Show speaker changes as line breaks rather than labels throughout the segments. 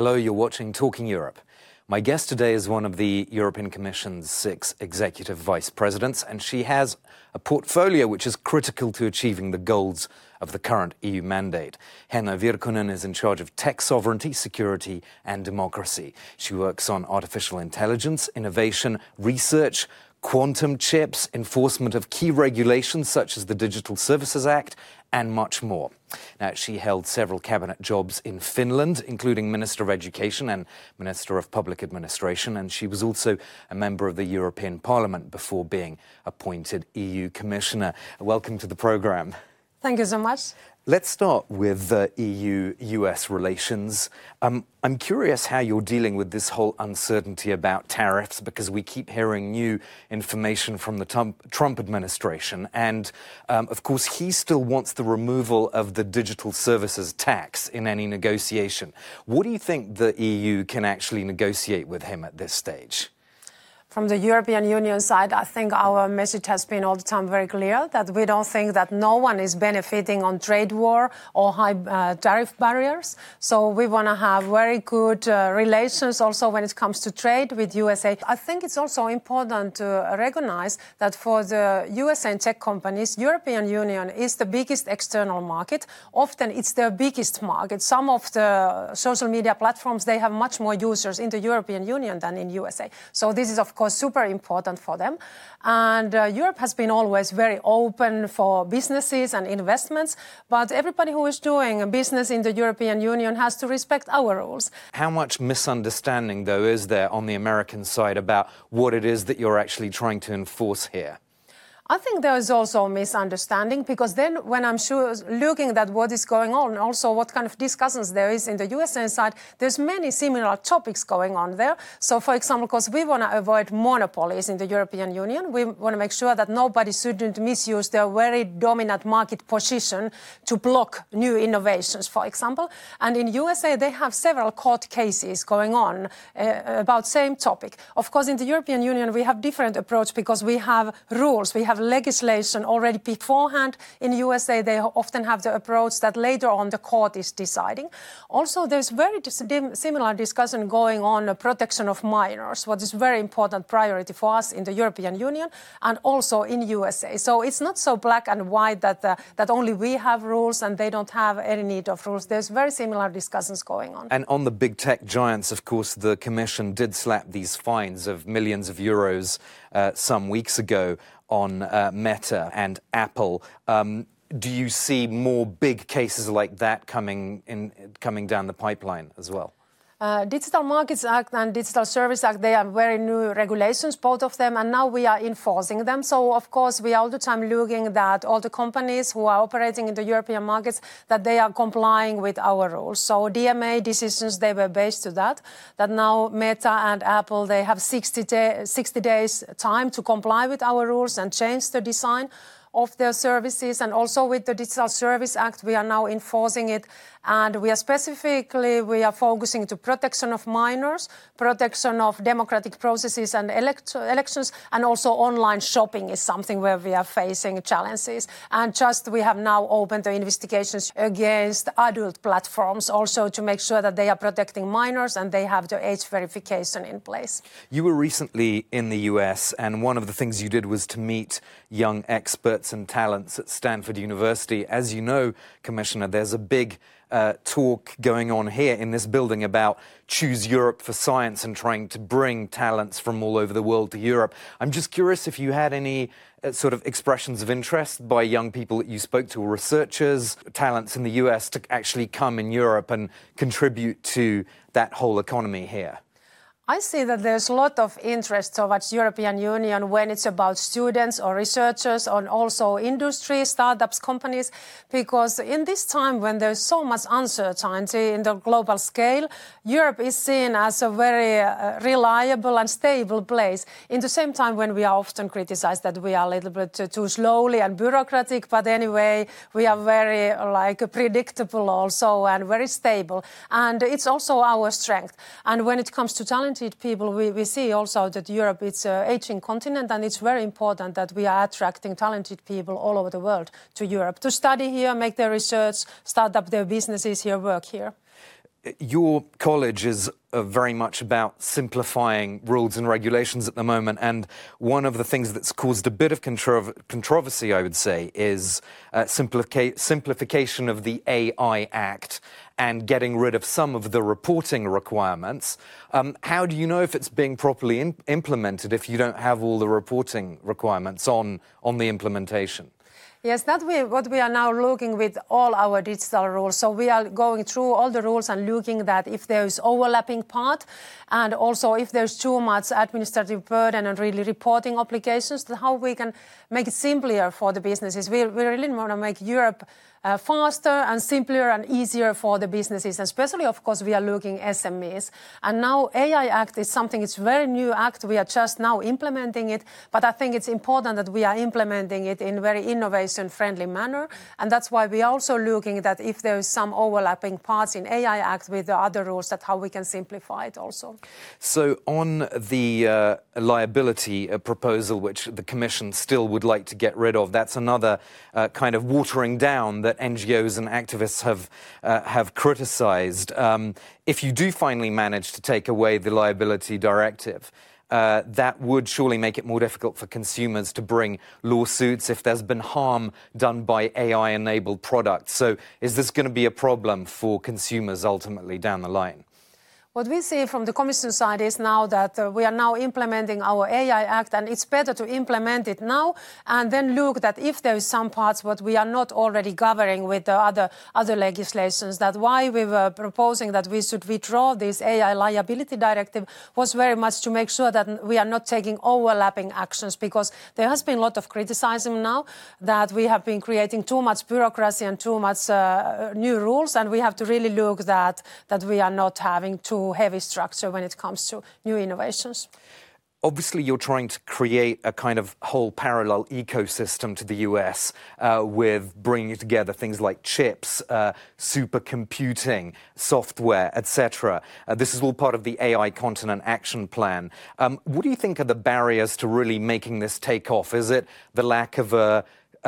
Hello, you're watching Talking Europe. My guest today is one of the European Commission's 6 executive vice presidents, and she has a portfolio which is critical to achieving the goals of the current EU mandate. Henna Virkkunen is in charge of tech sovereignty, security and democracy. She works on artificial intelligence, innovation, research, quantum chips, enforcement of key regulations such as the Digital Services Act, and much more. Now, she held several cabinet jobs in Finland, including Minister of Education and Minister of Public Administration, and she was also a member of the European Parliament before being appointed EU Commissioner. Welcome to the programme.
Thank you so much.
Let's start with EU-US relations. I'm curious how you're dealing with this whole uncertainty about tariffs, because we keep hearing new information from the Trump administration. And, of course, he still wants the removal of the digital services tax in any negotiation. What do you think the EU can actually negotiate with him at this stage?
From the European Union side, I think our message has been all the time very clear that we don't think that no one is benefiting on trade war or high tariff barriers. So we want to have very good relations also when it comes to trade with USA. I think it's also important to recognize that for the USA tech companies, European Union is the biggest external market. Often it's their biggest market. Some of the social media platforms, they have much more users in the European Union than in USA. So this is, of course, super important for them. And Europe has been always very open for businesses and investments, but everybody who is doing business in the European Union has to respect our rules.
How much misunderstanding, though, is there on the American side about what it is that you're actually trying to enforce here?
I think there is also a misunderstanding, because then when I'm looking at what is going on, also what kind of discussions there is in the USA side, there's many similar topics going on there. So, for example, because we want to avoid monopolies in the European Union, we want to make sure that nobody shouldn't misuse their very dominant market position to block new innovations, for example. And in USA, they have several court cases going on about same topic. Of course, in the European Union, we have different approach because we have rules, we have legislation already beforehand. In USA, they often have the approach that later on the court is deciding. Also, there's very similar discussion going on protection of minors, what is very important priority for us in the European Union and also in USA. So it's not so black and white that only we have rules and they don't have any need of rules. There's very similar discussions going on.
And on the big tech giants, of course, the Commission did slap these fines of millions of euros some weeks ago on Meta and Apple. Do you see more big cases like that coming down the pipeline as well?
Digital Markets Act and Digital Service Act, they are very new regulations, both of them, and now we are enforcing them. So, of course, we are all the time looking that all the companies who are operating in the European markets, that they are complying with our rules. So DMA decisions, they were based to that now Meta and Apple, they have 60 days time to comply with our rules and change the design of their services. And also with the Digital Service Act, we are now enforcing it. And we are focusing to protection of minors, protection of democratic processes and elections, and also online shopping is something where we are facing challenges. And we have now opened the investigations against adult platforms also to make sure that they are protecting minors and they have the age verification in place.
You were recently in the US, and one of the things you did was to meet young experts and talents at Stanford University. As you know, Commissioner, there's a big talk going on here in this building about Choose Europe for Science and trying to bring talents from all over the world to Europe. I'm just curious if you had any sort of expressions of interest by young people that you spoke to, or researchers, talents in the US, to actually come in Europe and contribute to that whole economy here.
I see that there's a lot of interest towards European Union when it's about students or researchers and also industry, startups, companies, because in this time when there's so much uncertainty in the global scale, Europe is seen as a very reliable and stable place. In the same time when we are often criticized that we are a little bit too slowly and bureaucratic, but anyway, we are very predictable also and very stable. And it's also our strength. And when it comes to talented people, we see also that Europe is an aging continent, and it's very important that we are attracting talented people all over the world to Europe to study here, make their research, start up their businesses here, work here.
Your college is very much about simplifying rules and regulations at the moment, and one of the things that's caused a bit of controversy, I would say, is simplification of the AI Act and getting rid of some of the reporting requirements. How do you know if it's being properly implemented if you don't have all the reporting requirements on the implementation?
Yes, that's what we are now looking with all our digital rules. So we are going through all the rules and looking that if there is overlapping part, and also if there's too much administrative burden and really reporting obligations, how we can make it simpler for the businesses. We really want to make Europe faster and simpler and easier for the businesses, and especially, of course, we are looking SMEs. And now AI Act is something, it's a very new act. We are just now implementing it, but I think it's important that we are implementing it in a very innovation-friendly manner. And that's why we are also looking that if there is some overlapping parts in AI Act with the other rules, that how we can simplify it also.
So on the liability proposal, which the Commission still would like to get rid of, that's another kind of watering down that NGOs and activists have criticised. If you do finally manage to take away the liability directive, that would surely make it more difficult for consumers to bring lawsuits if there's been harm done by AI-enabled products. So is this going to be a problem for consumers ultimately down the line?
What we see from the Commission side is now that we are now implementing our AI Act, and it's better to implement it now and then look that if there is some parts what we are not already governing with the other legislations, that why we were proposing that we should withdraw this AI liability directive was very much to make sure that we are not taking overlapping actions, because there has been a lot of criticism now that we have been creating too much bureaucracy and too much new rules, and we have to really look that we are not having too heavy structure when it comes to new innovations.
Obviously, you're trying to create a kind of whole parallel ecosystem to the US with bringing together things like chips, supercomputing, software, etc. This is all part of the AI Continent Action Plan. What do you think are the barriers to really making this take off? Is it the lack of a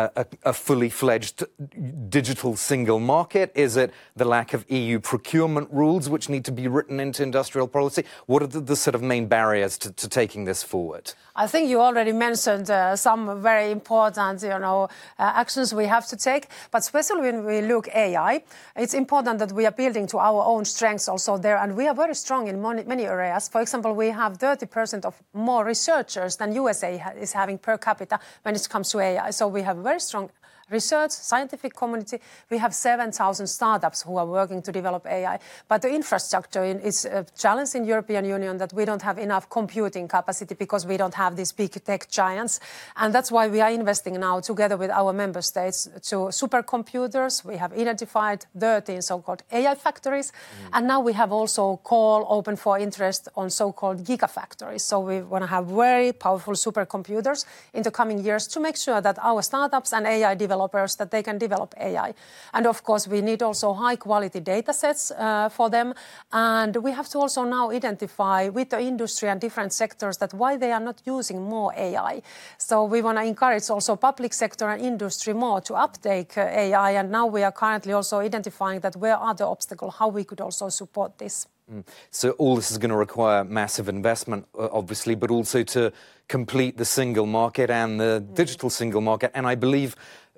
fully fledged digital single market? Is it the lack of EU procurement rules which need to be written into industrial policy? What are the sort of main barriers to taking this forward?
I think you already mentioned some very important, actions we have to take. But especially when we look AI, it's important that we are building to our own strengths also there. And we are very strong in many areas. For example, we have 30% of more researchers than USA is having per capita when it comes to AI. So we have very strong research, scientific community. We have 7,000 startups who are working to develop AI. But the infrastructure is a challenge in European Union that we don't have enough computing capacity because we don't have these big tech giants. And that's why we are investing now together with our member states to supercomputers. We have identified 13 so-called AI factories. And now we have also call open for interest on so-called gigafactories. So we want to have very powerful supercomputers in the coming years to make sure that our startups and AI developers that they can develop AI. And of course, we need also high quality data sets for them. And we have to also now identify with the industry and different sectors that why they are not using more AI. So we want to encourage also public sector and industry more to uptake AI. And now we are currently also identifying that where are the obstacles, how we could also support this.
So all this is going to require massive investment, obviously, but also to complete the single market and the digital single market. And I believe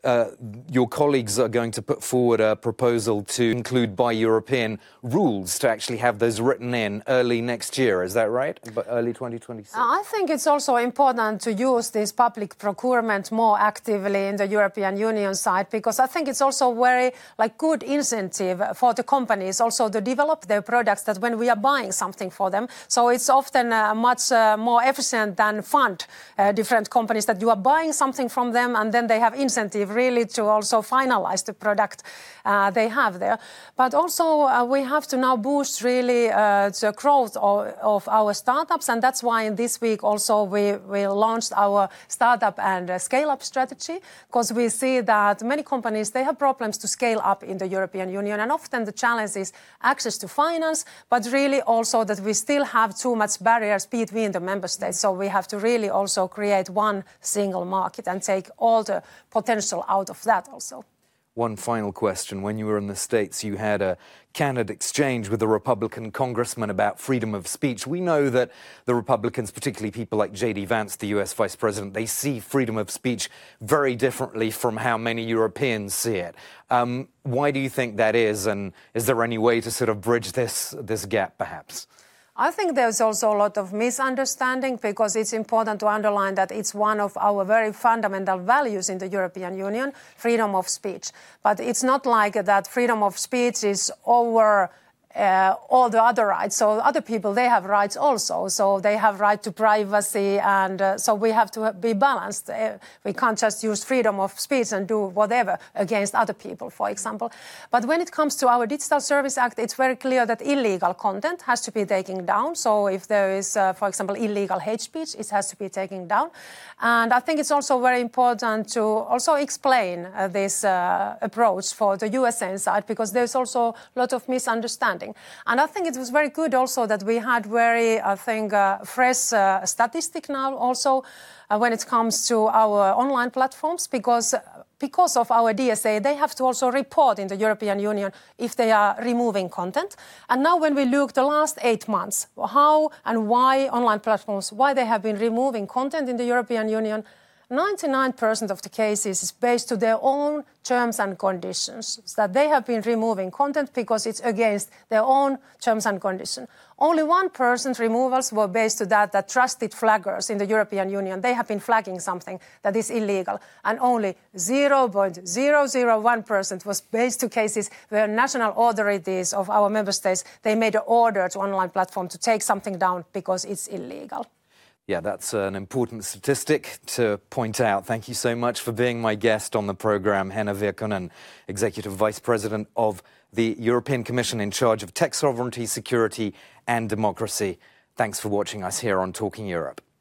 your colleagues are going to put forward a proposal to include bi-European rules to actually have those written in early next year. Is that right? Early 2026?
I think it's also important to use this public procurement more actively in the European Union side, because I think it's also very good incentive for the companies also to develop their products that when we are buying something for them. So it's often much more efficient than fund different companies that you are buying something from them and then they have incentive really to also finalize the product they have there. But also we have to now boost really the growth of our startups, and that's why in this week also we launched our startup and scale-up strategy, because we see that many companies, they have problems to scale up in the European Union, and often the challenge is access to finance, but really also that we still have too much barriers between the member states. So we have to really also create one single market and take all the potential out of that also.
One final question. When you were in the States, you had a candid exchange with a Republican congressman about freedom of speech. We know that the Republicans, particularly people like J.D. Vance, the US Vice President, they see freedom of speech very differently from how many Europeans see it. Why do you think that is, and is there any way to sort of bridge this gap, perhaps?
I think there's also a lot of misunderstanding, because it's important to underline that it's one of our very fundamental values in the European Union, freedom of speech. But it's not like that freedom of speech is over all the other rights. So other people, they have rights also. So they have right to privacy, and so we have to be balanced. We can't just use freedom of speech and do whatever against other people, for example. But when it comes to our Digital Service Act, it's very clear that illegal content has to be taken down. So if there is, for example, illegal hate speech, it has to be taken down. And I think it's also very important to also explain this approach for the USA side, because there's also a lot of misunderstanding. And I think it was very good also that we had very, fresh statistic now also when it comes to our online platforms, because of our DSA, they have to also report in the European Union if they are removing content. And now when we look the last 8 months, how and why online platforms, why they have been removing content in the European Union, 99% of the cases is based to their own terms and conditions, that they have been removing content because it's against their own terms and conditions. Only 1% removals were based to that trusted flaggers in the European Union, they have been flagging something that is illegal. And only 0.001% was based to cases where national authorities of our member states, they made an order to online platform to take something down because it's illegal.
Yeah, that's an important statistic to point out. Thank you so much for being my guest on the programme, Henna Virkkunen, Executive Vice President of the European Commission in charge of tech sovereignty, security and democracy. Thanks for watching us here on Talking Europe.